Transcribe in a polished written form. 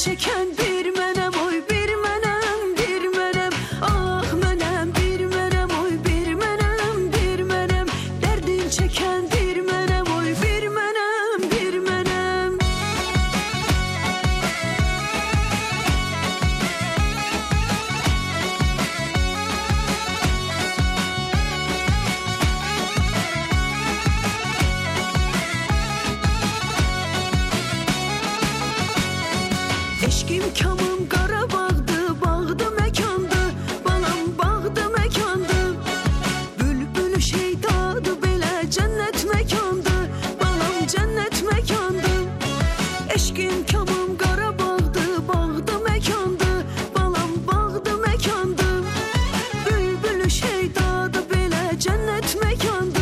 çeken bir menem, oy bir menem, bir menem. Ah menem, bir menem, oy bir menem, bir menem. Derdin çeken bir menem, oy bir menem, bir menem. Eşkim kamım Qarabağdı, bağdı mekandı, balam bağdı mekandı. Bülbül şeydadı, belə cennet mekandı, balam cennet mekandı. Eşkim kamım Qarabağdı, bağdı mekandı, balam bağdı mekandı. Bülbül şeydadı, belə cennet mekandı.